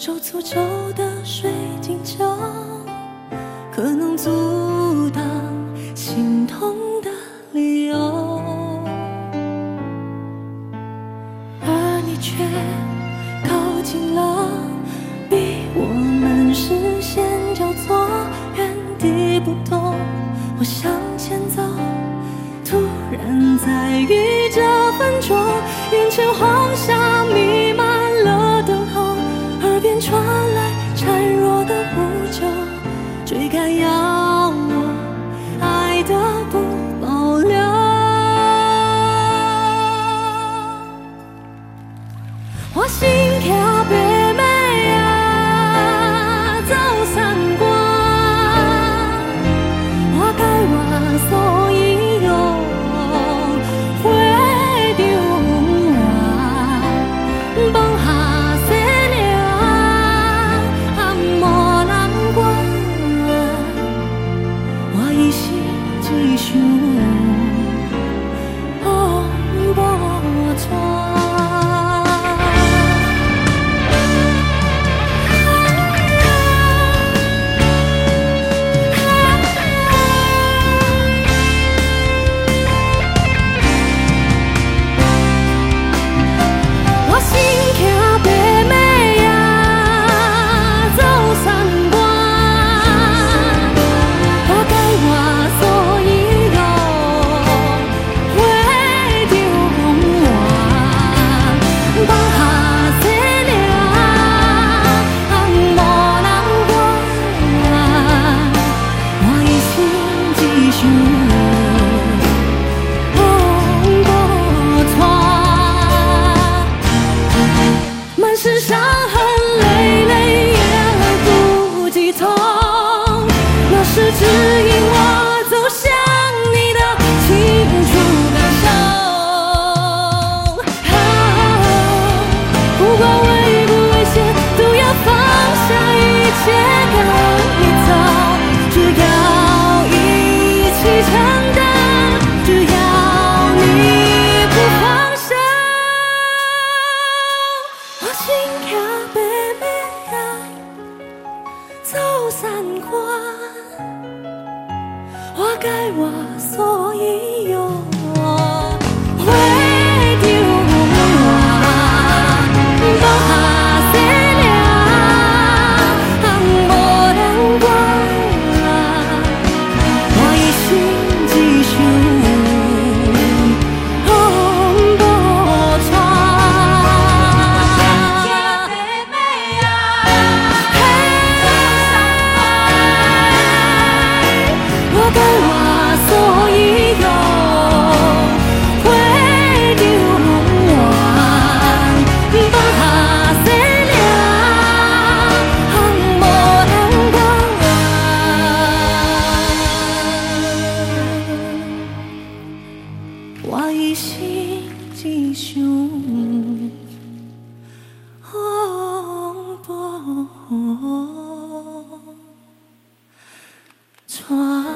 手诅咒的水晶球，可能阻挡心痛的理由，而你却靠近了，比我们视线交错，原地不动。我向前走，突然在于这分钟，眼前黄沙弥漫了等候，耳边传来孱弱的呼救，追赶要我爱的不保留。我心跳北美啊，走三关，我该我所以有会丢我，放下西凉，无人管，我一心只想无错。我该我所以有会丢我，放下西凉，无人管，我一心只想无错。我该我所以有会丢我，放下西凉，无人管，我一心只想不错。